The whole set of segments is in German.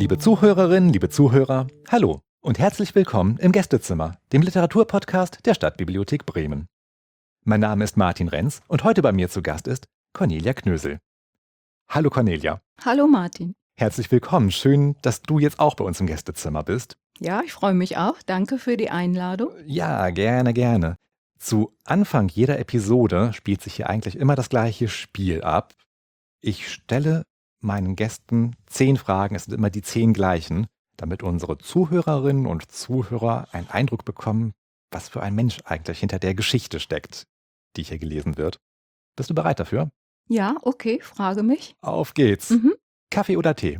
Liebe Zuhörerinnen, liebe Zuhörer, hallo und herzlich willkommen im Gästezimmer, dem Literaturpodcast der Stadtbibliothek Bremen. Mein Name ist Martin Renz und heute bei mir zu Gast ist Cornelia Knösel. Hallo Cornelia. Hallo Martin. Herzlich willkommen. Schön, dass du jetzt auch bei uns im Gästezimmer bist. Ja, ich freue mich auch. Danke für die Einladung. Ja, gerne, gerne. Zu Anfang jeder Episode spielt sich hier eigentlich immer das gleiche Spiel ab. Ich stelle meinen Gästen 10 Fragen, es sind immer die 10 gleichen, damit unsere Zuhörerinnen und Zuhörer einen Eindruck bekommen, was für ein Mensch eigentlich hinter der Geschichte steckt, die hier gelesen wird. Bist du bereit dafür? Ja, okay, frage mich. Auf geht's. Mhm. Kaffee oder Tee?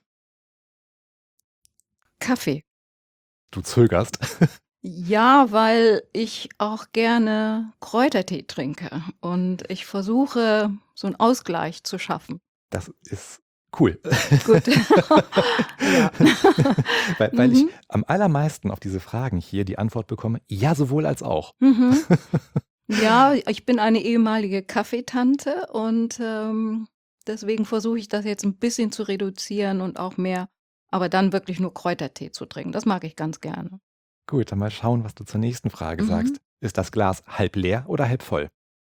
Kaffee. Du zögerst. Ja, weil ich auch gerne Kräutertee trinke und ich versuche, so einen Ausgleich zu schaffen. Das ist cool. Gut. Ja. Weil ich am allermeisten auf diese Fragen hier die Antwort bekomme, ja, sowohl als auch. Mhm. Ja, ich bin eine ehemalige Kaffeetante und deswegen versuche ich das jetzt ein bisschen zu reduzieren und auch mehr, aber dann wirklich nur Kräutertee zu trinken. Das mag ich ganz gerne. Gut, dann mal schauen, was du zur nächsten Frage Mhm. sagst. Ist das Glas halb leer oder halb voll?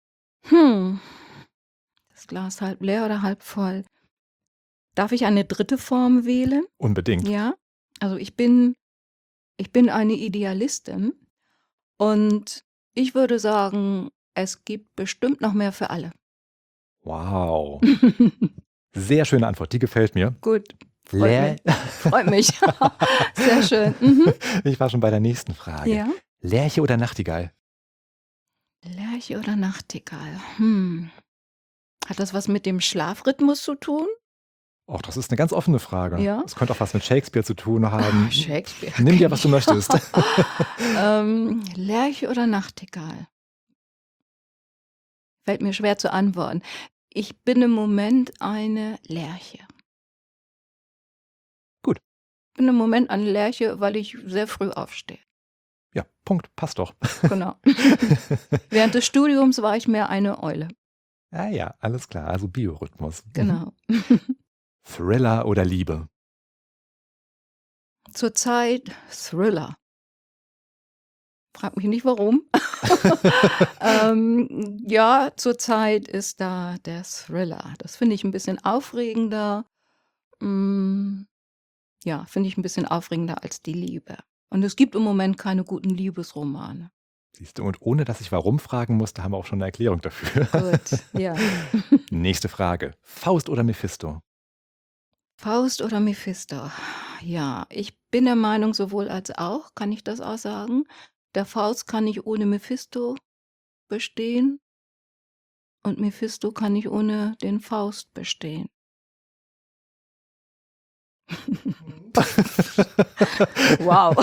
Das Glas halb leer oder halb voll? Darf ich eine dritte Form wählen? Unbedingt. Ja, also ich bin eine Idealistin und ich würde sagen, es gibt bestimmt noch mehr für alle. Wow. Sehr schöne Antwort, die gefällt mir. Gut, Leer. freut mich. Sehr schön. Mhm. Ich war schon bei der nächsten Frage. Ja. Lerche oder Nachtigall? Lerche oder Nachtigall? Hat das was mit dem Schlafrhythmus zu tun? Och, das ist eine ganz offene Frage. Ja. Es könnte auch was mit Shakespeare zu tun haben. Shakespeare. Nimm dir, was du möchtest. Lerche oder Nachtigall? Fällt mir schwer zu antworten. Ich bin im Moment eine Lerche. Gut. Ich bin im Moment eine Lerche, weil ich sehr früh aufstehe. Ja, Punkt, passt doch. Genau. Während des Studiums war ich mehr eine Eule. Ah ja, alles klar, also Biorhythmus. Genau. Thriller oder Liebe? Zurzeit Thriller. Frag mich nicht warum. Ja, zurzeit ist da der Thriller. Das finde ich ein bisschen aufregender. Ja, finde ich ein bisschen aufregender als die Liebe. Und es gibt im Moment keine guten Liebesromane. Siehst du, und ohne dass ich warum fragen musste, haben wir auch schon eine Erklärung dafür. Gut, ja. Nächste Frage. Faust oder Mephisto? Faust oder Mephisto? Ja, ich bin der Meinung, sowohl als auch, kann ich das auch sagen. Der Faust kann nicht ohne Mephisto bestehen und Mephisto kann nicht ohne den Faust bestehen. Wow.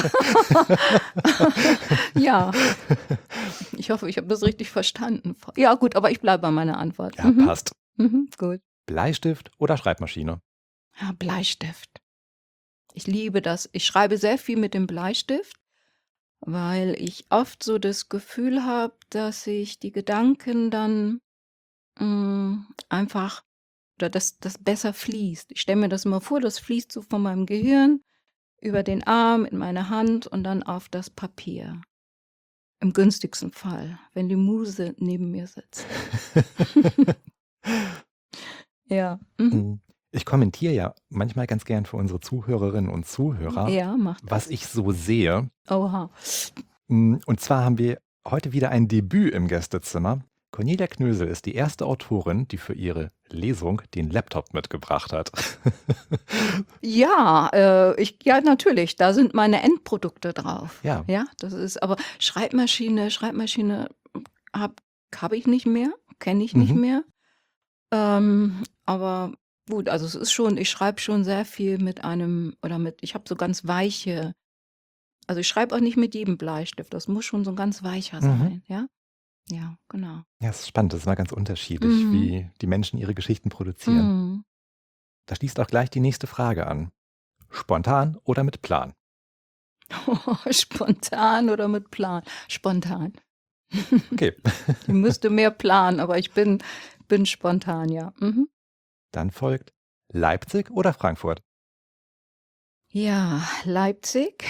Ja, ich hoffe, ich habe das richtig verstanden. Ja, gut, aber ich bleibe bei meiner Antwort. Ja, passt. Gut. Bleistift oder Schreibmaschine? Ja, Bleistift. Ich liebe das. Ich schreibe sehr viel mit dem Bleistift, weil ich oft so das Gefühl habe, dass ich die Gedanken dann einfach, oder dass das besser fließt. Ich stelle mir das immer vor, das fließt so von meinem Gehirn über den Arm in meine Hand und dann auf das Papier. Im günstigsten Fall, wenn die Muse neben mir sitzt. Ja. Ich kommentiere ja manchmal ganz gern für unsere Zuhörerinnen und Zuhörer, Ja, mach das. was ich so sehe. Oha. Und zwar haben wir heute wieder ein Debüt im Gästezimmer. Cornelia Knösel ist die erste Autorin, die für ihre Lesung den Laptop mitgebracht hat. Ja, ja, natürlich, da sind meine Endprodukte drauf. Ja. Ja, das ist, aber Schreibmaschine habe ich nicht mehr, kenne ich nicht mehr. Aber gut, also es ist schon, ich schreibe schon sehr viel ich habe so ganz weiche, also ich schreibe auch nicht mit jedem Bleistift, das muss schon so ein ganz weicher sein, ja? Ja, genau. Ja, es ist spannend, das ist mal ganz unterschiedlich, wie die Menschen ihre Geschichten produzieren. Da schließt auch gleich die nächste Frage an. Spontan oder mit Plan? Spontan oder mit Plan? Spontan. Okay. Ich müsste mehr planen, aber ich bin spontan, ja. Dann folgt Leipzig oder Frankfurt? Ja, Leipzig.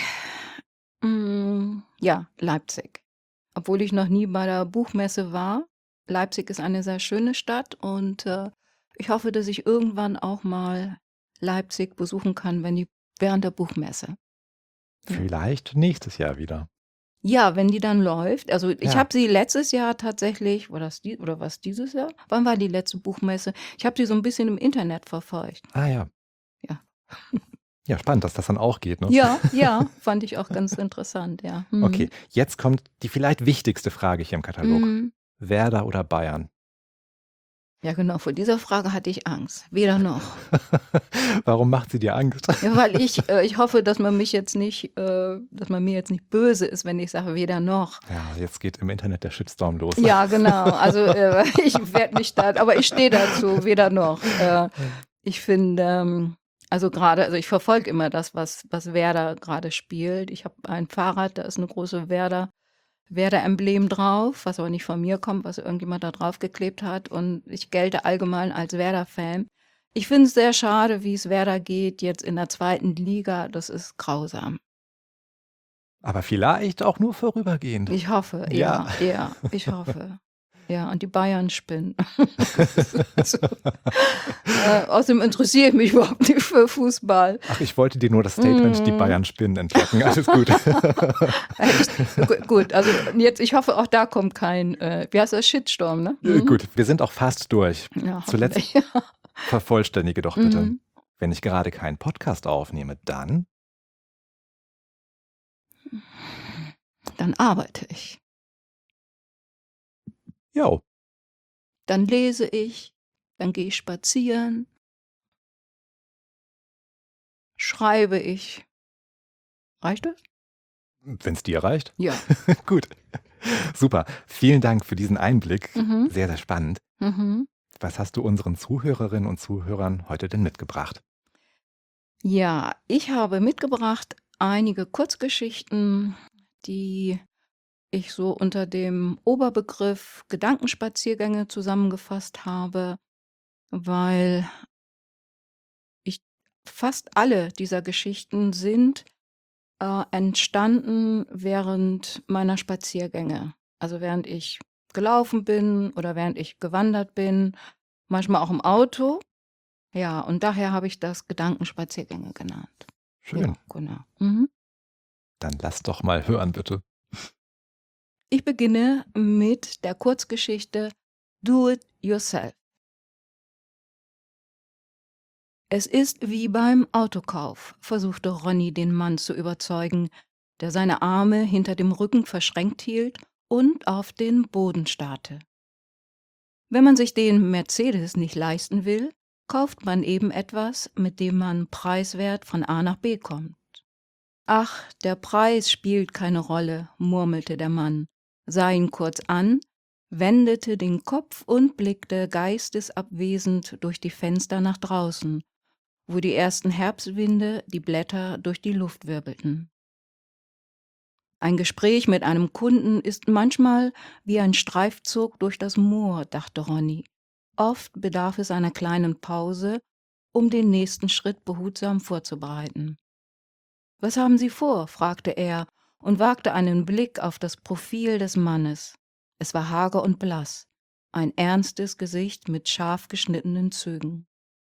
Ja, Leipzig. Obwohl ich noch nie bei der Buchmesse war. Leipzig ist eine sehr schöne Stadt und ich hoffe, dass ich irgendwann auch mal Leipzig besuchen kann, während der Buchmesse. Ja. Vielleicht nächstes Jahr wieder. Ja, wenn die dann läuft. Also ich Ja. habe sie letztes Jahr tatsächlich, oder was dieses Jahr? Wann war die letzte Buchmesse? Ich habe sie so ein bisschen im Internet verfolgt. Ah ja. Ja. Ja, spannend, dass das dann auch geht, ne? Ja, fand ich auch ganz interessant, ja. Okay, jetzt kommt die vielleicht wichtigste Frage hier im Katalog. Mhm. Werder oder Bayern? Ja, genau, vor dieser Frage hatte ich Angst. Weder noch. Warum macht sie dir Angst? Ja, weil ich hoffe, dass man mir jetzt nicht böse ist, wenn ich sage, weder noch. Ja, jetzt geht im Internet der Shitstorm los. Ja, genau. Also ich werde mich aber ich stehe dazu, weder noch. Ich finde, also ich verfolge immer das, was Werder gerade spielt. Ich habe ein Fahrrad, da ist eine große Werder-Emblem drauf, was aber nicht von mir kommt, was irgendjemand da drauf geklebt hat. Und ich gelte allgemein als Werder-Fan. Ich finde es sehr schade, wie es Werder geht jetzt in der 2. Liga. Das ist grausam. Aber vielleicht auch nur vorübergehend. Ich hoffe, Ja. ja, ich hoffe. Ja, und die Bayern spinnen. Außerdem interessiere ich mich überhaupt nicht für Fußball. Ach, ich wollte dir nur das Statement, die Bayern spinnen, entlocken. Alles gut. Gut, also jetzt, ich hoffe, auch da kommt kein, wie heißt das, Shitstorm, ne? Gut, wir sind auch fast durch. Ja, Zuletzt hoffentlich. vervollständige doch bitte. Wenn ich gerade keinen Podcast aufnehme, dann arbeite ich. Jo. Dann lese ich, dann gehe ich spazieren, schreibe ich. Reicht das? Wenn es dir reicht. Ja. Gut. Super. Vielen Dank für diesen Einblick. Mhm. Sehr, sehr spannend. Mhm. Was hast du unseren Zuhörerinnen und Zuhörern heute denn mitgebracht? Ja, ich habe mitgebracht einige Kurzgeschichten, die ich so unter dem Oberbegriff Gedankenspaziergänge zusammengefasst habe, weil fast alle dieser Geschichten sind entstanden während meiner Spaziergänge. Also während ich gelaufen bin oder während ich gewandert bin, manchmal auch im Auto. Ja, und daher habe ich das Gedankenspaziergänge genannt. Schön. Ja, genau. Mhm. Dann lass doch mal hören, bitte. Ich beginne mit der Kurzgeschichte Do It Yourself. Es ist wie beim Autokauf, versuchte Ronny den Mann zu überzeugen, der seine Arme hinter dem Rücken verschränkt hielt und auf den Boden starrte. Wenn man sich den Mercedes nicht leisten will, kauft man eben etwas, mit dem man preiswert von A nach B kommt. Ach, der Preis spielt keine Rolle, murmelte der Mann, sah ihn kurz an, wendete den Kopf und blickte geistesabwesend durch die Fenster nach draußen, wo die ersten Herbstwinde die Blätter durch die Luft wirbelten. Ein Gespräch mit einem Kunden ist manchmal wie ein Streifzug durch das Moor, dachte Ronny. Oft bedarf es einer kleinen Pause, um den nächsten Schritt behutsam vorzubereiten. »Was haben Sie vor?« fragte er und wagte einen Blick auf das Profil des Mannes. Es war hager und blass, ein ernstes Gesicht mit scharf geschnittenen Zügen.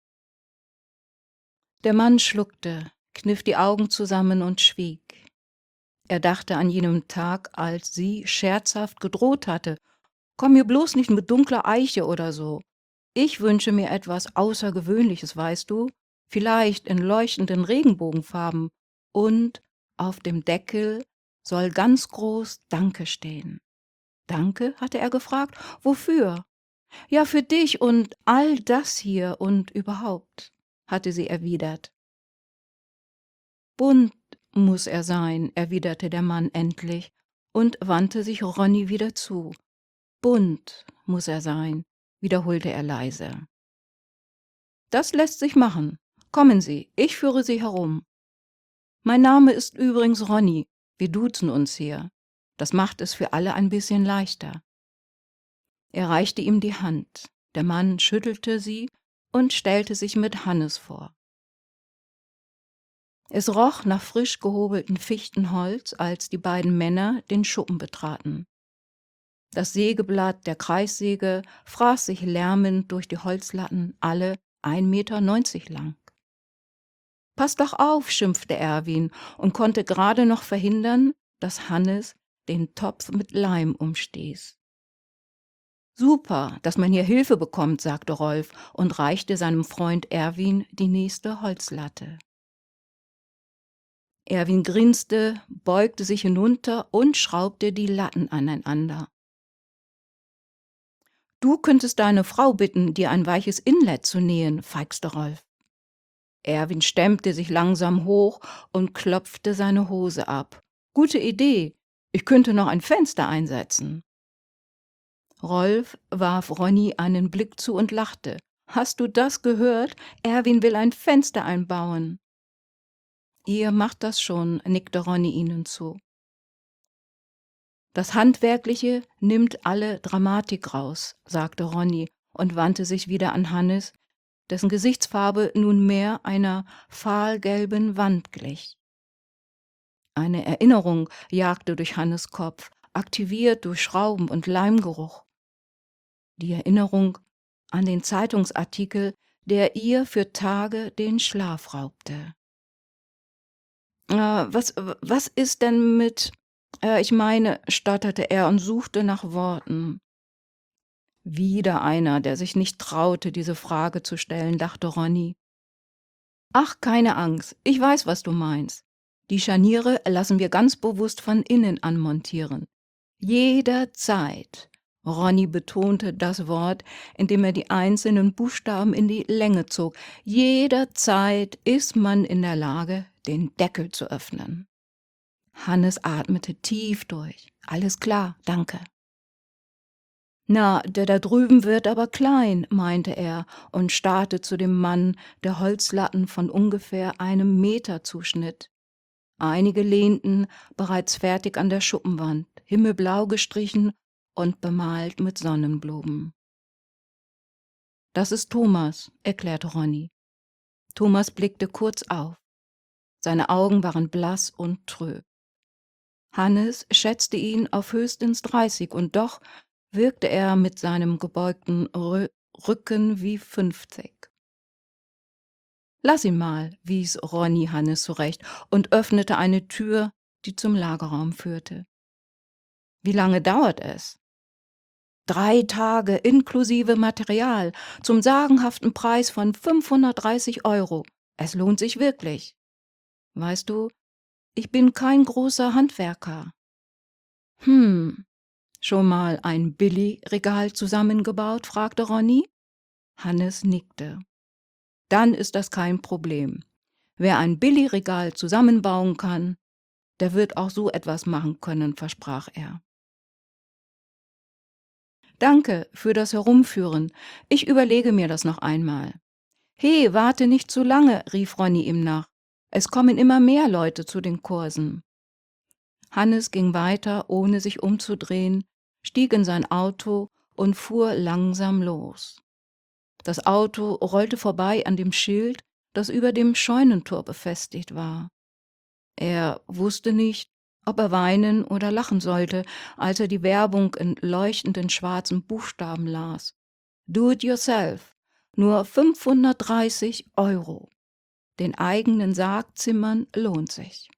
Der Mann schluckte, kniff die Augen zusammen und schwieg. Er dachte an jenem Tag, als sie scherzhaft gedroht hatte. »Komm mir bloß nicht mit dunkler Eiche oder so. Ich wünsche mir etwas Außergewöhnliches, weißt du? Vielleicht in leuchtenden Regenbogenfarben. Und auf dem Deckel soll ganz groß Danke stehen.« »Danke?« hatte er gefragt. »Wofür?« »Ja, für dich und all das hier und überhaupt«, hatte sie erwidert. »Bunt muss er sein«, erwiderte der Mann endlich und wandte sich Ronny wieder zu. »Bunt muss er sein«, wiederholte er leise. »Das lässt sich machen. Kommen Sie, ich führe Sie herum. Mein Name ist übrigens Ronny. Wir duzen uns hier. Das macht es für alle ein bisschen leichter.« Er reichte ihm die Hand. Der Mann schüttelte sie und stellte sich mit Hannes vor. Es roch nach frisch gehobeltem Fichtenholz, als die beiden Männer den Schuppen betraten. Das Sägeblatt der Kreissäge fraß sich lärmend durch die Holzlatten, alle 1,90 Meter lang. »Pass doch auf«, schimpfte Erwin und konnte gerade noch verhindern, dass Hannes den Topf mit Leim umstieß. »Super, dass man hier Hilfe bekommt«, sagte Rolf und reichte seinem Freund Erwin die nächste Holzlatte. Erwin grinste, beugte sich hinunter und schraubte die Latten aneinander. »Du könntest deine Frau bitten, dir ein weiches Inlet zu nähen«, feixte Rolf. Erwin stemmte sich langsam hoch und klopfte seine Hose ab. »Gute Idee, ich könnte noch ein Fenster einsetzen.« Rolf warf Ronny einen Blick zu und lachte. »Hast du das gehört? Erwin will ein Fenster einbauen.« »Ihr macht das schon«, nickte Ronny ihnen zu. »Das Handwerkliche nimmt alle Dramatik raus«, sagte Ronny und wandte sich wieder an Hannes, dessen Gesichtsfarbe nunmehr einer fahlgelben Wand glich. Eine Erinnerung jagte durch Hannes Kopf, aktiviert durch Schrauben und Leimgeruch. Die Erinnerung an den Zeitungsartikel, der ihr für Tage den Schlaf raubte. Was ist denn mit, ich meine«, stotterte er und suchte nach Worten. Wieder einer, der sich nicht traute, diese Frage zu stellen, dachte Ronny. »Ach, keine Angst, ich weiß, was du meinst. Die Scharniere lassen wir ganz bewusst von innen anmontieren. Jederzeit.« Ronny betonte das Wort, indem er die einzelnen Buchstaben in die Länge zog. »Jederzeit ist man in der Lage, den Deckel zu öffnen.« Hannes atmete tief durch. »Alles klar, danke.« »Na, der da drüben wird aber klein«, meinte er und starrte zu dem Mann, der Holzlatten von ungefähr 1 Meter zuschnitt. Einige lehnten bereits fertig an der Schuppenwand, himmelblau gestrichen und bemalt mit Sonnenblumen. »Das ist Thomas«, erklärte Ronny. Thomas blickte kurz auf. Seine Augen waren blass und trüb. Hannes schätzte ihn auf höchstens 30 und doch wirkte er mit seinem gebeugten Rücken wie 50. »Lass ihn mal«, wies Ronny Hannes zurecht und öffnete eine Tür, die zum Lagerraum führte. »Wie lange dauert es?« 3 Tage inklusive Material zum sagenhaften Preis von 530 €. Es lohnt sich wirklich. Weißt du, ich bin kein großer Handwerker.« Schon mal ein Billigregal zusammengebaut?«, fragte Ronny. Hannes nickte. »Dann ist das kein Problem. Wer ein Billigregal zusammenbauen kann, der wird auch so etwas machen können«, versprach er. »Danke für das Herumführen. Ich überlege mir das noch einmal.« »He, warte nicht zu lange«, rief Ronny ihm nach. »Es kommen immer mehr Leute zu den Kursen.« Hannes ging weiter, ohne sich umzudrehen, stieg in sein Auto und fuhr langsam los. Das Auto rollte vorbei an dem Schild, das über dem Scheunentor befestigt war. Er wusste nicht, ob er weinen oder lachen sollte, als er die Werbung in leuchtenden schwarzen Buchstaben las. Do it yourself, nur 530 €. Den eigenen Sarg zimmern lohnt sich.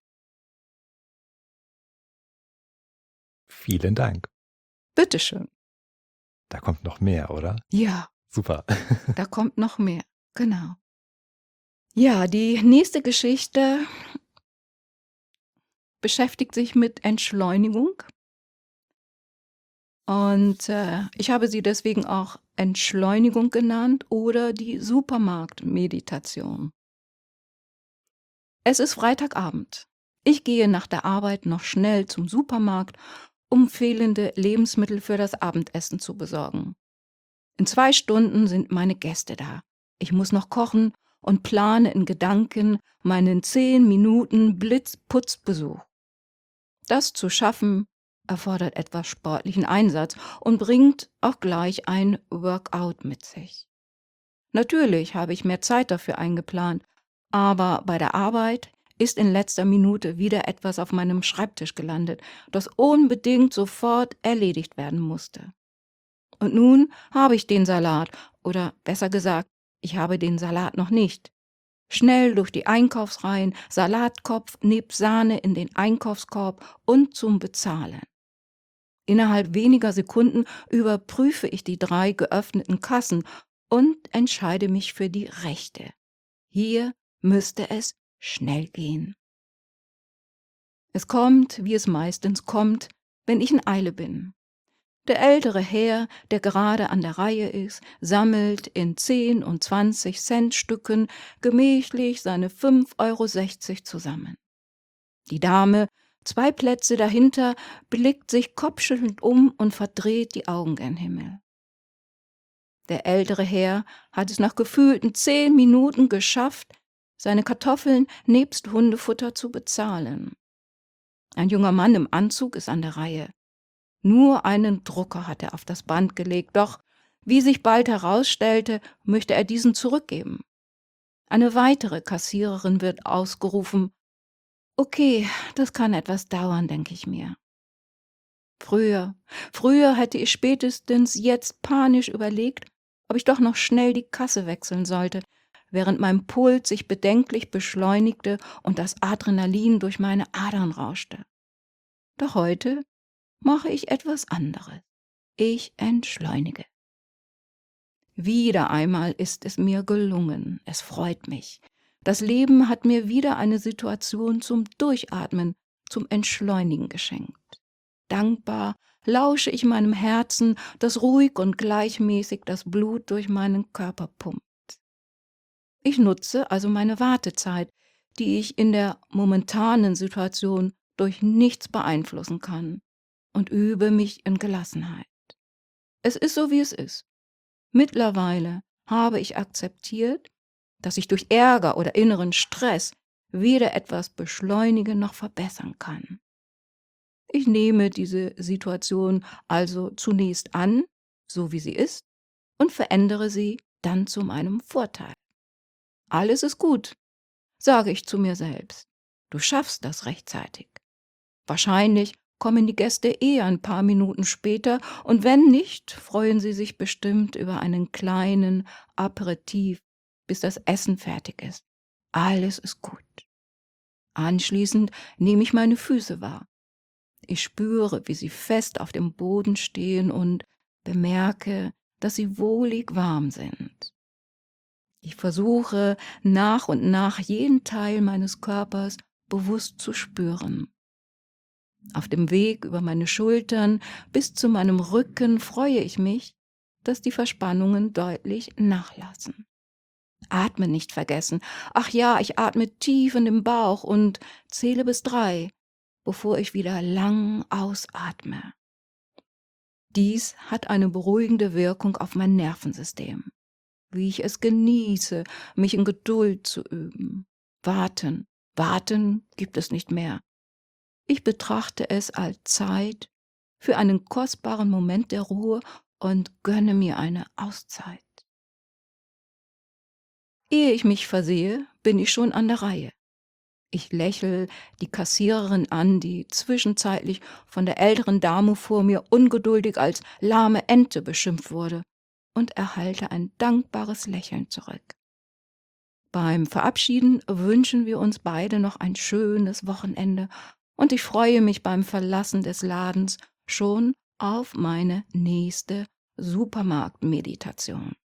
Vielen Dank. Bitteschön. Da kommt noch mehr, oder? Ja, Super. da kommt noch mehr. Genau. Ja, die nächste Geschichte beschäftigt sich mit Entschleunigung. Und ich habe sie deswegen auch Entschleunigung genannt oder die Supermarktmeditation. Es ist Freitagabend. Ich gehe nach der Arbeit noch schnell zum Supermarkt, um fehlende Lebensmittel für das Abendessen zu besorgen. In 2 Stunden sind meine Gäste da. Ich muss noch kochen und plane in Gedanken meinen 10 Minuten Blitzputzbesuch. Das zu schaffen erfordert etwas sportlichen Einsatz und bringt auch gleich ein Workout mit sich. Natürlich habe ich mehr Zeit dafür eingeplant, aber bei der Arbeit ist in letzter Minute wieder etwas auf meinem Schreibtisch gelandet, das unbedingt sofort erledigt werden musste. Und nun habe ich den Salat, oder besser gesagt, ich habe den Salat noch nicht. Schnell durch die Einkaufsreihen, Salatkopf nebst Sahne in den Einkaufskorb und zum Bezahlen. Innerhalb weniger Sekunden überprüfe ich die 3 geöffneten Kassen und entscheide mich für die rechte. Hier müsste es schnell gehen. Es kommt, wie es meistens kommt, wenn ich in Eile bin. Der ältere Herr, der gerade an der Reihe ist, sammelt in 10 und 20 Cent Stücken gemächlich seine 5,60 € zusammen. Die Dame, 2 Plätze dahinter, blickt sich kopfschüttelnd um und verdreht die Augen gen Himmel. Der ältere Herr hat es nach gefühlten 10 Minuten geschafft, seine Kartoffeln nebst Hundefutter zu bezahlen. Ein junger Mann im Anzug ist an der Reihe. Nur einen Drucker hat er auf das Band gelegt, doch, wie sich bald herausstellte, möchte er diesen zurückgeben. Eine weitere Kassiererin wird ausgerufen. Okay, das kann etwas dauern, denke ich mir. Früher hätte ich spätestens jetzt panisch überlegt, ob ich doch noch schnell die Kasse wechseln sollte, während mein Puls sich bedenklich beschleunigte und das Adrenalin durch meine Adern rauschte. Doch heute mache ich etwas anderes. Ich entschleunige. Wieder einmal ist es mir gelungen. Es freut mich. Das Leben hat mir wieder eine Situation zum Durchatmen, zum Entschleunigen geschenkt. Dankbar lausche ich meinem Herzen, das ruhig und gleichmäßig das Blut durch meinen Körper pumpt. Ich nutze also meine Wartezeit, die ich in der momentanen Situation durch nichts beeinflussen kann, und übe mich in Gelassenheit. Es ist so, wie es ist. Mittlerweile habe ich akzeptiert, dass ich durch Ärger oder inneren Stress weder etwas beschleunigen noch verbessern kann. Ich nehme diese Situation also zunächst an, so wie sie ist, und verändere sie dann zu meinem Vorteil. Alles ist gut, sage ich zu mir selbst. Du schaffst das rechtzeitig. Wahrscheinlich kommen die Gäste ein paar Minuten später, und wenn nicht, freuen sie sich bestimmt über einen kleinen Aperitif, bis das Essen fertig ist. Alles ist gut. Anschließend nehme ich meine Füße wahr. Ich spüre, wie sie fest auf dem Boden stehen und bemerke, dass sie wohlig warm sind. Ich versuche nach und nach jeden Teil meines Körpers bewusst zu spüren. Auf dem Weg über meine Schultern bis zu meinem Rücken freue ich mich, dass die Verspannungen deutlich nachlassen. Atme nicht vergessen. Ach ja, ich atme tief in den Bauch und zähle bis 3, bevor ich wieder lang ausatme. Dies hat eine beruhigende Wirkung auf mein Nervensystem. Wie ich es genieße, mich in Geduld zu üben. Warten gibt es nicht mehr. Ich betrachte es als Zeit für einen kostbaren Moment der Ruhe und gönne mir eine Auszeit. Ehe ich mich versehe, bin ich schon an der Reihe. Ich lächle die Kassiererin an, die zwischenzeitlich von der älteren Dame vor mir ungeduldig als lahme Ente beschimpft wurde, und erhalte ein dankbares Lächeln zurück. Beim Verabschieden wünschen wir uns beide noch ein schönes Wochenende, und ich freue mich beim Verlassen des Ladens schon auf meine nächste Supermarktmeditation.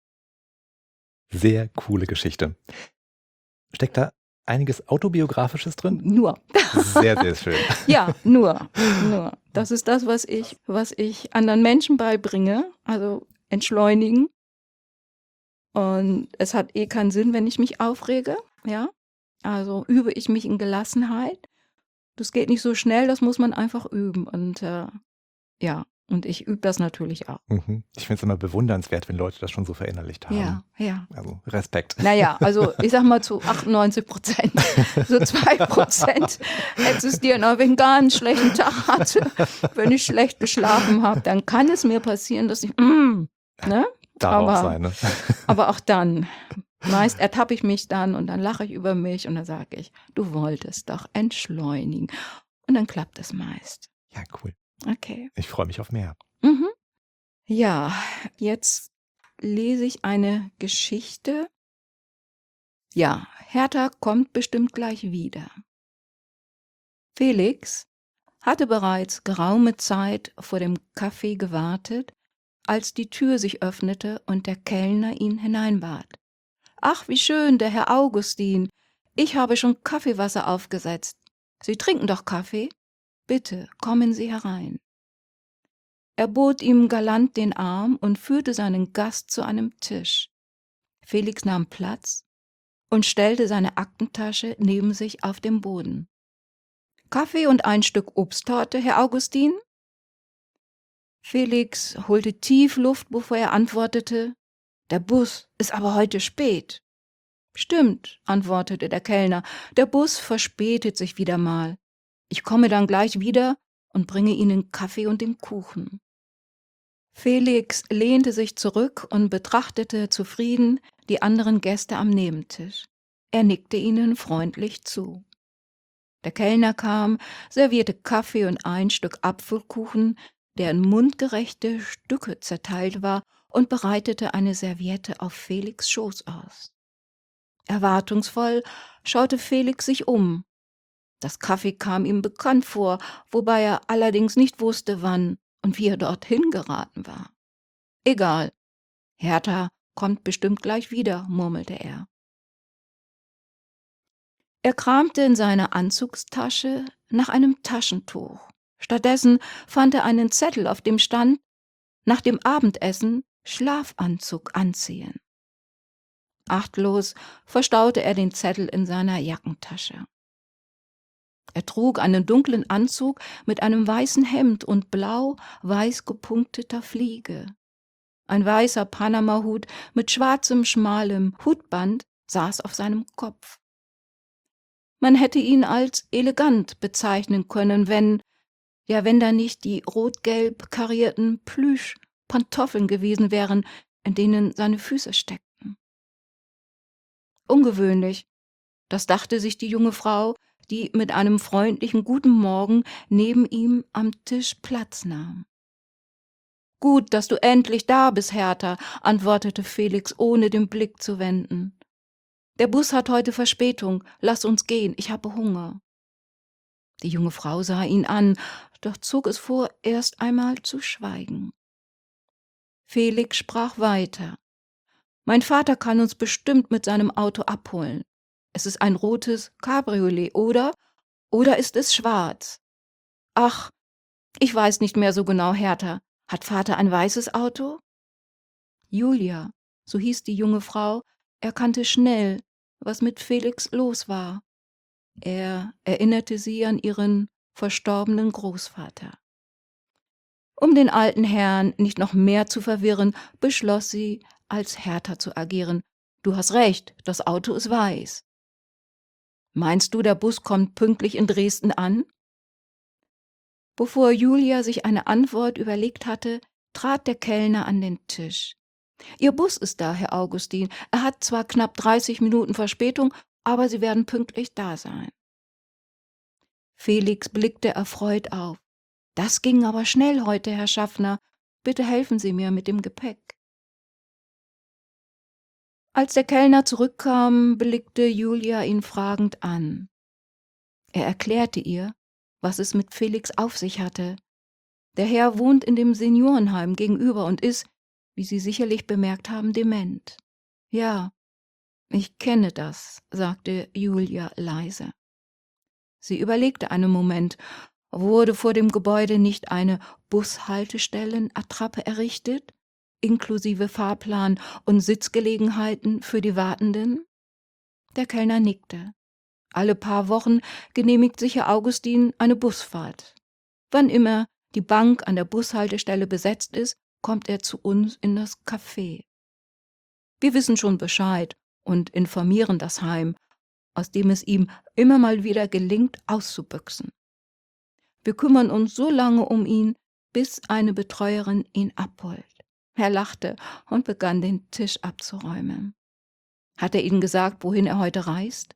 Sehr coole Geschichte. Steckt da einiges Autobiografisches drin? Nur. Sehr, sehr schön. Ja, nur. Das ist das, was ich anderen Menschen beibringe, also entschleunigen. Und es hat keinen Sinn, wenn ich mich aufrege, ja. Also übe ich mich in Gelassenheit. Das geht nicht so schnell, das muss man einfach üben. Und und ich übe das natürlich auch. Ich finde es immer bewundernswert, wenn Leute das schon so verinnerlicht haben. Ja. Also Respekt. Naja, also ich sag mal zu 98%. So 2% existieren. Aber wenn ich einen ganz schlechten Tag hatte, wenn ich schlecht geschlafen habe, dann kann es mir passieren, dass ich, ne? Darf auch sein, ne? Aber auch dann Meist ertappe ich mich dann und dann lache ich über mich und dann sage ich, du wolltest doch entschleunigen. Und dann klappt es meist. Ja, cool. Okay. Ich freue mich auf mehr. Mhm. Ja, jetzt lese ich eine Geschichte. Ja, Hertha kommt bestimmt gleich wieder. Felix hatte bereits geraume Zeit vor dem Café gewartet, als die Tür sich öffnete und der Kellner ihn hineinbat. »Ach, wie schön, der Herr Augustin. Ich habe schon Kaffeewasser aufgesetzt. Sie trinken doch Kaffee? Bitte, kommen Sie herein.« Er bot ihm galant den Arm und führte seinen Gast zu einem Tisch. Felix nahm Platz und stellte seine Aktentasche neben sich auf den Boden. »Kaffee und ein Stück Obsttorte, Herr Augustin?« Felix holte tief Luft, bevor er antwortete, »Der Bus ist aber heute spät.« »Stimmt«, antwortete der Kellner, »der Bus verspätet sich wieder mal. Ich komme dann gleich wieder und bringe Ihnen Kaffee und den Kuchen.« Felix lehnte sich zurück und betrachtete zufrieden die anderen Gäste am Nebentisch. Er nickte ihnen freundlich zu. Der Kellner kam, servierte Kaffee und ein Stück Apfelkuchen, der in mundgerechte Stücke zerteilt war, und bereitete eine Serviette auf Felix' Schoß aus. Erwartungsvoll schaute Felix sich um. Das Kaffee kam ihm bekannt vor, wobei er allerdings nicht wusste, wann und wie er dorthin geraten war. »Egal, Hertha kommt bestimmt gleich wieder«, murmelte er. Er kramte in seiner Anzugstasche nach einem Taschentuch. Stattdessen fand er einen Zettel, auf dem stand: »Nach dem Abendessen Schlafanzug anziehen.« Achtlos verstaute er den Zettel in seiner Jackentasche. Er trug einen dunklen Anzug mit einem weißen Hemd und blau-weiß gepunkteter Fliege. Ein weißer Panamahut mit schwarzem, schmalem Hutband saß auf seinem Kopf. Man hätte ihn als elegant bezeichnen können, wenn da nicht die rot-gelb karierten Plüsch-Pantoffeln gewesen wären, in denen seine Füße steckten. Ungewöhnlich, das dachte sich die junge Frau, die mit einem freundlichen Guten Morgen neben ihm am Tisch Platz nahm. »Gut, dass du endlich da bist, Hertha«, antwortete Felix, ohne den Blick zu wenden. »Der Bus hat heute Verspätung. Lass uns gehen, ich habe Hunger.« Die junge Frau sah ihn an, doch zog es vor, erst einmal zu schweigen. Felix sprach weiter. »Mein Vater kann uns bestimmt mit seinem Auto abholen. Es ist ein rotes Cabriolet, oder? Oder ist es schwarz? Ach, ich weiß nicht mehr so genau, Hertha. Hat Vater ein weißes Auto?« Julia, so hieß die junge Frau, erkannte schnell, was mit Felix los war. Er erinnerte sie an ihren verstorbenen Großvater. Um den alten Herrn nicht noch mehr zu verwirren, beschloss sie, als Hertha zu agieren. »Du hast recht, das Auto ist weiß.« »Meinst du, der Bus kommt pünktlich in Dresden an?« Bevor Julia sich eine Antwort überlegt hatte, trat der Kellner an den Tisch. »Ihr Bus ist da, Herr Augustin. Er hat zwar knapp 30 Minuten Verspätung, aber Sie werden pünktlich da sein.« Felix blickte erfreut auf. »Das ging aber schnell heute, Herr Schaffner. Bitte helfen Sie mir mit dem Gepäck.« Als der Kellner zurückkam, blickte Julia ihn fragend an. Er erklärte ihr, was es mit Felix auf sich hatte. Der Herr wohnt in dem Seniorenheim gegenüber und ist, wie Sie sicherlich bemerkt haben, dement. »Ja, ich kenne das«, sagte Julia leise. Sie überlegte einen Moment. Wurde vor dem Gebäude nicht eine Bushaltestellenattrappe errichtet, inklusive Fahrplan und Sitzgelegenheiten für die Wartenden? Der Kellner nickte. Alle paar Wochen genehmigt sich Herr Augustin eine Busfahrt. Wann immer die Bank an der Bushaltestelle besetzt ist, kommt er zu uns in das Café. Wir wissen schon Bescheid und informieren das Heim, aus dem es ihm immer mal wieder gelingt, auszubüchsen. Wir kümmern uns so lange um ihn, bis eine Betreuerin ihn abholt. Er lachte und begann, den Tisch abzuräumen. Hat er Ihnen gesagt, wohin er heute reist?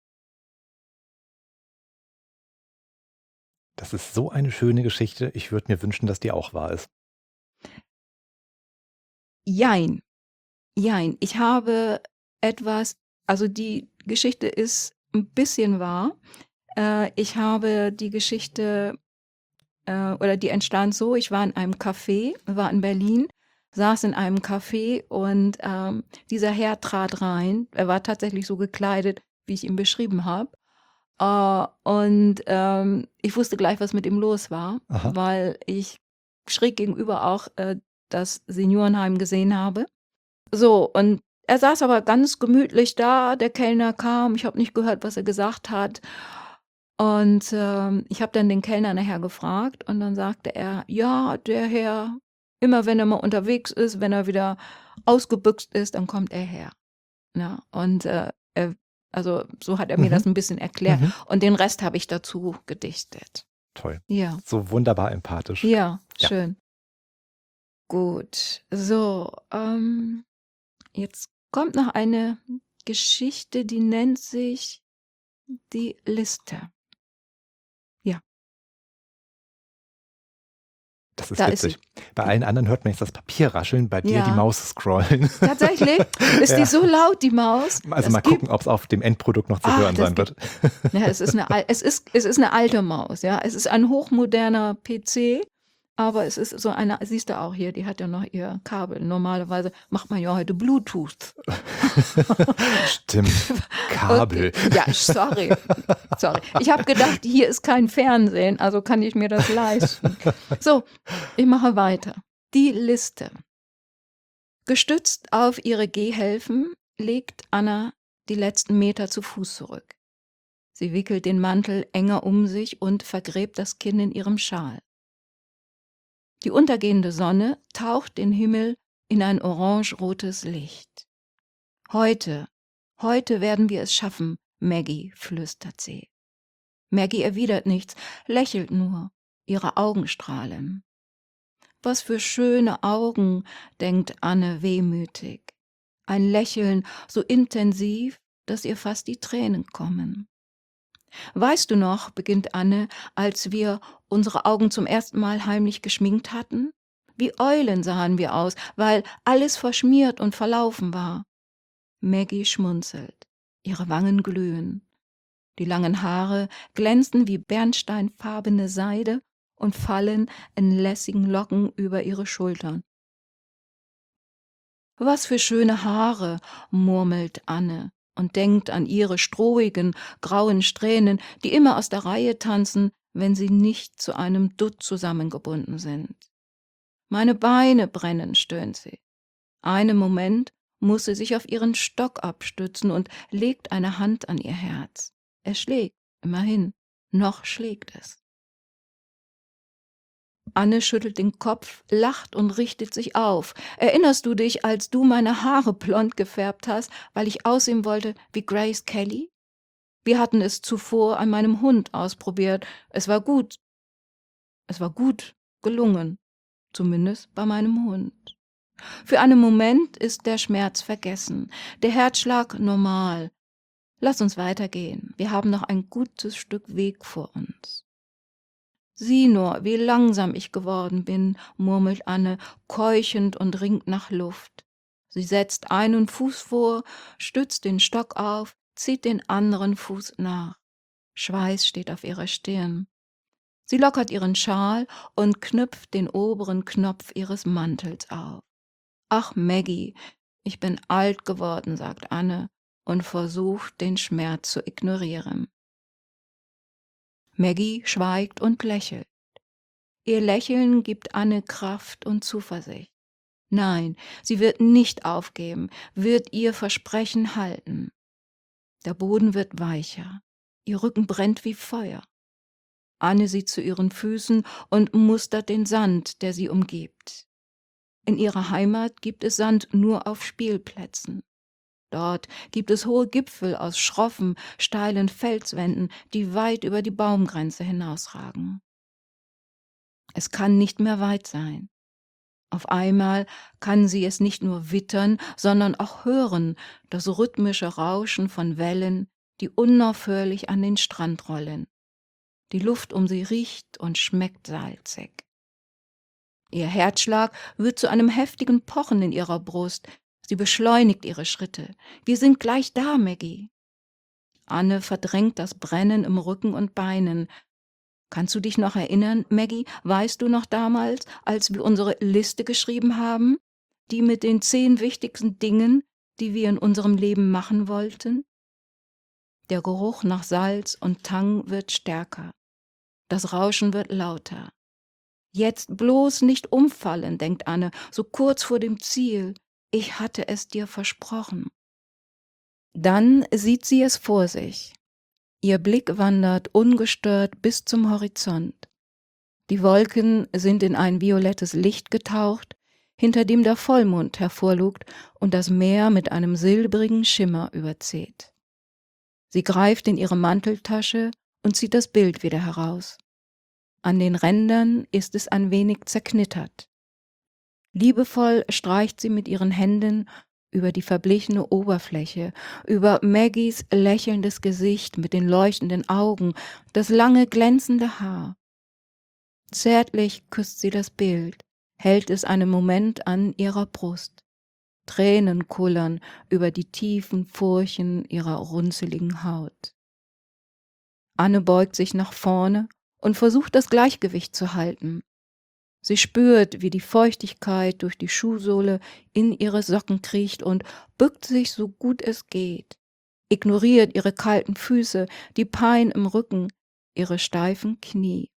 Das ist so eine schöne Geschichte. Ich würde mir wünschen, dass die auch wahr ist. Jein, jein. Ich habe etwas, also die Geschichte ist ein bisschen wahr. Ich habe die Geschichte, oder die entstand so, ich war in einem Café, war in Berlin, saß in einem Café und dieser Herr trat rein. Er war tatsächlich so gekleidet, wie ich ihn beschrieben habe. Und ich wusste gleich, was mit ihm los war, Aha. weil ich schräg gegenüber auch das Seniorenheim gesehen habe. So, und er saß aber ganz gemütlich da. Der Kellner kam, ich habe nicht gehört, was er gesagt hat. Und ich habe dann den Kellner nachher gefragt und dann sagte er, ja, der Herr, immer wenn er mal unterwegs ist, wenn er wieder ausgebüxt ist, dann kommt er her. Ja, und also so hat er mir Mhm. das ein bisschen erklärt Mhm. und den Rest habe ich dazu gedichtet. Toll. Ja, So wunderbar empathisch. ja, Ja. schön. Gut, so, jetzt kommt noch eine Geschichte, die nennt sich die Liste. Ja, Das ist da ist sie. witzig. Bei allen anderen hört man jetzt das Papier rascheln, bei dir die Ja, Maus scrollen. tatsächlich ist die Ja. so laut, die Maus. Also Das mal gibt, gucken, ob es auf dem Endprodukt noch zu ach, hören das sein gibt, wird. ja, es ist eine alte Maus, ja. Es ist ein hochmoderner PC, aber es ist so eine, siehst du auch hier, die hat ja noch ihr Kabel. Normalerweise macht man ja heute Bluetooth. Stimmt. Okay, Kabel. ja, sorry. Ich habe gedacht, hier ist kein Fernsehen, also kann ich mir das leisten. So, ich mache weiter. Die Liste. Gestützt auf ihre Gehhilfen legt Anna die letzten Meter zu Fuß zurück. Sie wickelt den Mantel enger um sich und vergräbt das Kinn in ihrem Schal. Die untergehende Sonne taucht den Himmel in ein orange-rotes Licht. Heute werden wir es schaffen, Maggie, flüstert sie. Maggie erwidert nichts, lächelt nur, ihre Augen strahlen. Was für schöne Augen, denkt Anne wehmütig. Ein Lächeln so intensiv, dass ihr fast die Tränen kommen. Weißt du noch, beginnt Anne, als wir unsere Augen zum ersten Mal heimlich geschminkt hatten? Wie Eulen sahen wir aus, weil alles verschmiert und verlaufen war. Maggie schmunzelt. Ihre Wangen glühen. Die langen Haare glänzen wie bernsteinfarbene Seide und fallen in lässigen Locken über ihre Schultern. Was für schöne Haare, murmelt Anne und denkt an ihre strohigen, grauen Strähnen, die immer aus der Reihe tanzen, wenn sie nicht zu einem Dutt zusammengebunden sind. Meine Beine brennen, stöhnt sie. Einen Moment muss sie sich auf ihren Stock abstützen und legt eine Hand an ihr Herz. Es schlägt, immerhin, noch schlägt es. Anne schüttelt den Kopf, lacht und richtet sich auf. Erinnerst du dich, als du meine Haare blond gefärbt hast, weil ich aussehen wollte wie Grace Kelly? Wir hatten es zuvor an meinem Hund ausprobiert. Es war gut gelungen, zumindest bei meinem Hund. Für einen Moment ist der Schmerz vergessen, der Herzschlag normal. Lass uns weitergehen. Wir haben noch ein gutes Stück Weg vor uns. Sieh nur, wie langsam ich geworden bin, murmelt Anne, keuchend und ringt nach Luft. Sie setzt einen Fuß vor, stützt den Stock auf, zieht den anderen Fuß nach. Schweiß steht auf ihrer Stirn. Sie lockert ihren Schal und knüpft den oberen Knopf ihres Mantels auf. Ach, Maggie, ich bin alt geworden, sagt Anne und versucht, den Schmerz zu ignorieren. Maggie schweigt und lächelt. Ihr Lächeln gibt Anne Kraft und Zuversicht. Nein, sie wird nicht aufgeben, wird ihr Versprechen halten. Der Boden wird weicher. Ihr Rücken brennt wie Feuer. Anne sieht zu ihren Füßen und mustert den Sand, der sie umgibt. In ihrer Heimat gibt es Sand nur auf Spielplätzen. Dort gibt es hohe Gipfel aus schroffen, steilen Felswänden, die weit über die Baumgrenze hinausragen. Es kann nicht mehr weit sein. Auf einmal kann sie es nicht nur wittern, sondern auch hören, das rhythmische Rauschen von Wellen, die unaufhörlich an den Strand rollen. Die Luft um sie riecht und schmeckt salzig. Ihr Herzschlag wird zu einem heftigen Pochen in ihrer Brust. Sie beschleunigt ihre Schritte. Wir sind gleich da, Maggie. Anne verdrängt das Brennen im Rücken und Beinen. Kannst du dich noch erinnern, Maggie? Weißt du noch damals, als wir unsere Liste geschrieben haben? Die mit den 10 wichtigsten Dingen, die wir in unserem Leben machen wollten? Der Geruch nach Salz und Tang wird stärker. Das Rauschen wird lauter. Jetzt bloß nicht umfallen, denkt Anne, so kurz vor dem Ziel. Ich hatte es dir versprochen. Dann sieht sie es vor sich. Ihr Blick wandert ungestört bis zum Horizont. Die Wolken sind in ein violettes Licht getaucht, hinter dem der Vollmond hervorlugt und das Meer mit einem silbrigen Schimmer überzieht. Sie greift in ihre Manteltasche und zieht das Bild wieder heraus. An den Rändern ist es ein wenig zerknittert. Liebevoll streicht sie mit ihren Händen über die verblichene Oberfläche, über Maggies lächelndes Gesicht mit den leuchtenden Augen, das lange glänzende Haar. Zärtlich küsst sie das Bild, hält es einen Moment an ihrer Brust. Tränen kullern über die tiefen Furchen ihrer runzeligen Haut. Anne beugt sich nach vorne und versucht das Gleichgewicht zu halten. Sie spürt, wie die Feuchtigkeit durch die Schuhsohle in ihre Socken kriecht und bückt sich so gut es geht, ignoriert ihre kalten Füße, die Pein im Rücken, ihre steifen Knie.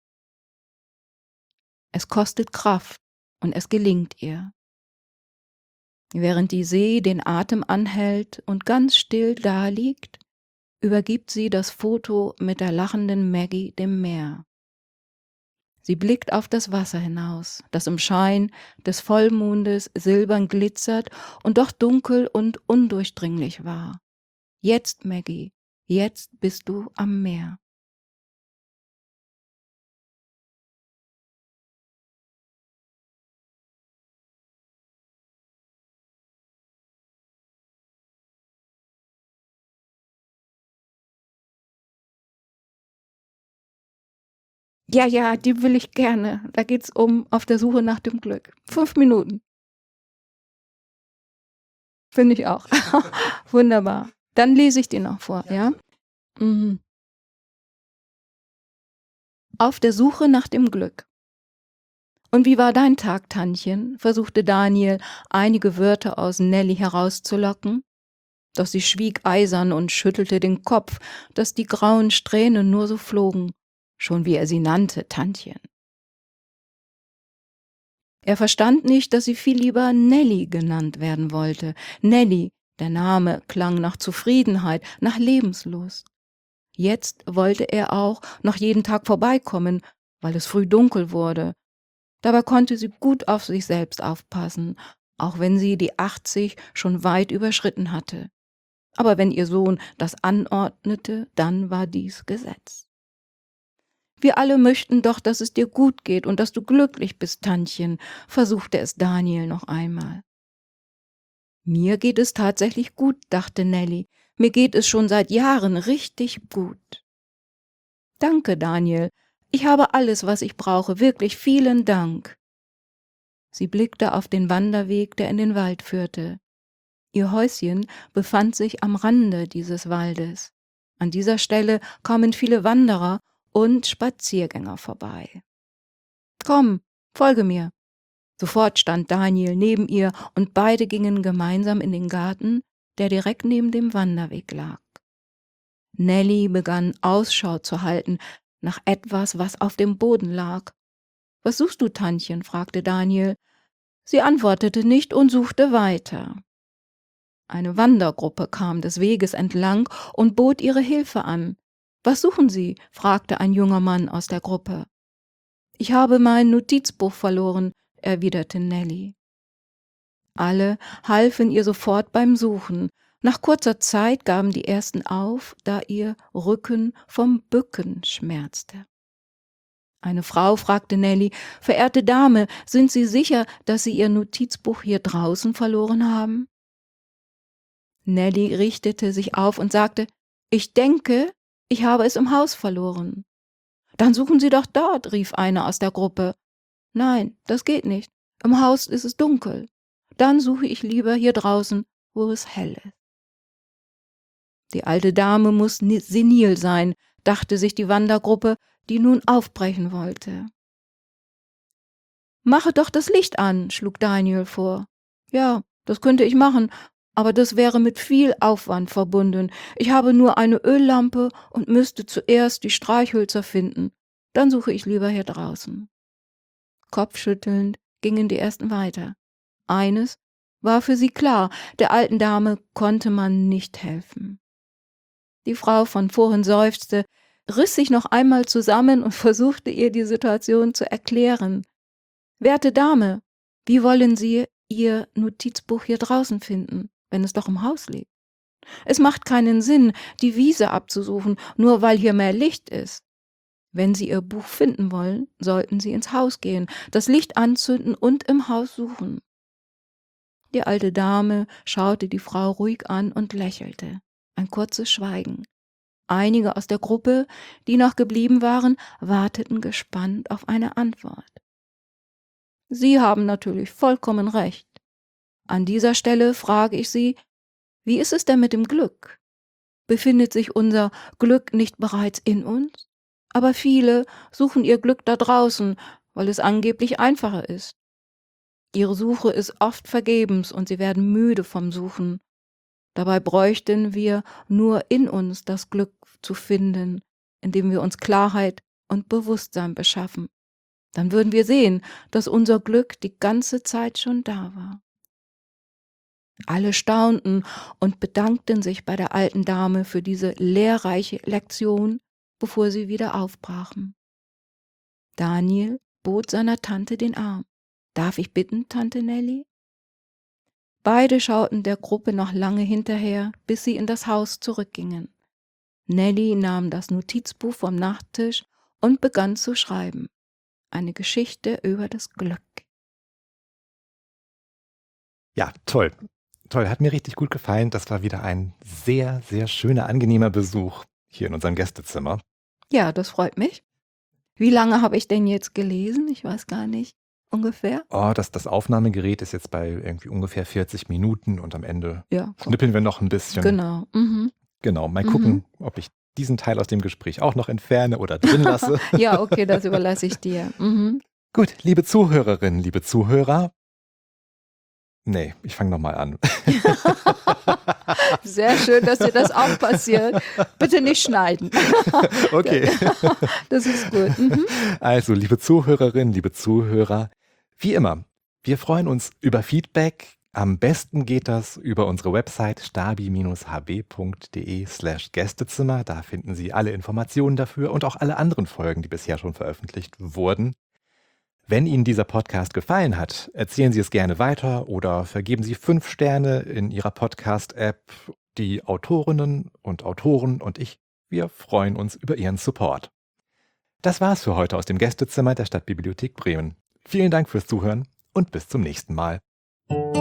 Es kostet Kraft und es gelingt ihr. Während die See den Atem anhält und ganz still daliegt, übergibt sie das Foto mit der lachenden Maggie dem Meer. Sie blickt auf das Wasser hinaus, das im Schein des Vollmondes silbern glitzert und doch dunkel und undurchdringlich war. Jetzt, Maggie, jetzt bist du am Meer. Ja, ja, die will ich gerne. Da geht's um Auf der Suche nach dem Glück. 5 Minuten. Finde ich auch. Wunderbar. Dann lese ich dir noch vor, ja? Mhm. Auf der Suche nach dem Glück. Und wie war dein Tag, Tantchen? Versuchte Daniel, einige Wörter aus Nelly herauszulocken. Doch sie schwieg eisern und schüttelte den Kopf, dass die grauen Strähnen nur so flogen, schon wie er sie nannte, Tantchen. Er verstand nicht, dass sie viel lieber Nelly genannt werden wollte. Nelly, der Name klang nach Zufriedenheit, nach Lebenslust. Jetzt wollte er auch noch jeden Tag vorbeikommen, weil es früh dunkel wurde. Dabei konnte sie gut auf sich selbst aufpassen, auch wenn sie die 80 schon weit überschritten hatte. Aber wenn ihr Sohn das anordnete, dann war dies Gesetz. Wir alle möchten doch, dass es dir gut geht und dass du glücklich bist, Tantchen, versuchte es Daniel noch einmal. Mir geht es tatsächlich gut, dachte Nelly. Mir geht es schon seit Jahren richtig gut. Danke, Daniel. Ich habe alles, was ich brauche. Wirklich vielen Dank. Sie blickte auf den Wanderweg, der in den Wald führte. Ihr Häuschen befand sich am Rande dieses Waldes. An dieser Stelle kamen viele Wanderer und Spaziergänger vorbei. Komm, folge mir. Sofort stand Daniel neben ihr und beide gingen gemeinsam in den Garten, der direkt neben dem Wanderweg lag. Nelly begann Ausschau zu halten nach etwas, was auf dem Boden lag. »Was suchst du, Tantchen?« fragte Daniel. Sie antwortete nicht und suchte weiter. Eine Wandergruppe kam des Weges entlang und bot ihre Hilfe an. »Was suchen Sie?« fragte ein junger Mann aus der Gruppe. »Ich habe mein Notizbuch verloren«, erwiderte Nelly. Alle halfen ihr sofort beim Suchen. Nach kurzer Zeit gaben die ersten auf, da ihr Rücken vom Bücken schmerzte. Eine Frau fragte Nelly: »Verehrte Dame, sind Sie sicher, dass Sie Ihr Notizbuch hier draußen verloren haben?« Nelly richtete sich auf und sagte: »Ich denke, ich habe es im Haus verloren.« »Dann suchen Sie doch dort«, rief eine aus der Gruppe. »Nein, das geht nicht. Im Haus ist es dunkel. Dann suche ich lieber hier draußen, wo es hell ist.« Die alte Dame muss senil sein, dachte sich die Wandergruppe, die nun aufbrechen wollte. »Mache doch das Licht an«, schlug Daniel vor. »Ja, das könnte ich machen, aber das wäre mit viel Aufwand verbunden. Ich habe nur eine Öllampe und müsste zuerst die Streichhölzer finden. Dann suche ich lieber hier draußen.« Kopfschüttelnd gingen die ersten weiter. Eines war für sie klar: der alten Dame konnte man nicht helfen. Die Frau von vorhin seufzte, riss sich noch einmal zusammen und versuchte ihr die Situation zu erklären. »Werte Dame, wie wollen Sie Ihr Notizbuch hier draußen finden, wenn es doch im Haus liegt? Es macht keinen Sinn, die Wiese abzusuchen, nur weil hier mehr Licht ist. Wenn Sie Ihr Buch finden wollen, sollten Sie ins Haus gehen, das Licht anzünden und im Haus suchen.« Die alte Dame schaute die Frau ruhig an und lächelte. Ein kurzes Schweigen. Einige aus der Gruppe, die noch geblieben waren, warteten gespannt auf eine Antwort. »Sie haben natürlich vollkommen recht. An dieser Stelle frage ich Sie, wie ist es denn mit dem Glück? Befindet sich unser Glück nicht bereits in uns? Aber viele suchen ihr Glück da draußen, weil es angeblich einfacher ist. Ihre Suche ist oft vergebens und sie werden müde vom Suchen. Dabei bräuchten wir nur in uns das Glück zu finden, indem wir uns Klarheit und Bewusstsein beschaffen. Dann würden wir sehen, dass unser Glück die ganze Zeit schon da war.« Alle staunten und bedankten sich bei der alten Dame für diese lehrreiche Lektion, bevor sie wieder aufbrachen. Daniel bot seiner Tante den Arm. »Darf ich bitten, Tante Nelly?« Beide schauten der Gruppe noch lange hinterher, bis sie in das Haus zurückgingen. Nelly nahm das Notizbuch vom Nachttisch und begann zu schreiben. Eine Geschichte über das Glück. Ja, toll. Toll, hat mir richtig gut gefallen. Das war wieder ein sehr, sehr schöner, angenehmer Besuch hier in unserem Gästezimmer. Ja, das freut mich. Wie lange habe ich denn jetzt gelesen? Ich weiß gar nicht. Ungefähr? Oh, das Aufnahmegerät ist jetzt bei irgendwie ungefähr 40 Minuten und am Ende Ja, schnippeln wir noch ein bisschen. Genau. Mhm. Genau, mal gucken, ob ich diesen Teil aus dem Gespräch auch noch entferne oder drin lasse. Ja, okay, das überlasse ich dir. Mhm. Gut, liebe Zuhörerinnen, liebe Zuhörer. Nee, ich fange nochmal an. Sehr schön, dass dir das auch passiert. Bitte nicht schneiden. Okay. Das ist gut. Mhm. Also, liebe Zuhörerinnen, liebe Zuhörer, wie immer, wir freuen uns über Feedback. Am besten geht das über unsere Website stabi-hb.de/Gästezimmer. Da finden Sie alle Informationen dafür und auch alle anderen Folgen, die bisher schon veröffentlicht wurden. Wenn Ihnen dieser Podcast gefallen hat, erzählen Sie es gerne weiter oder vergeben Sie 5 Sterne in Ihrer Podcast-App. Die Autorinnen und Autoren und ich, wir freuen uns über Ihren Support. Das war's für heute aus dem Gästezimmer der Stadtbibliothek Bremen. Vielen Dank fürs Zuhören und bis zum nächsten Mal.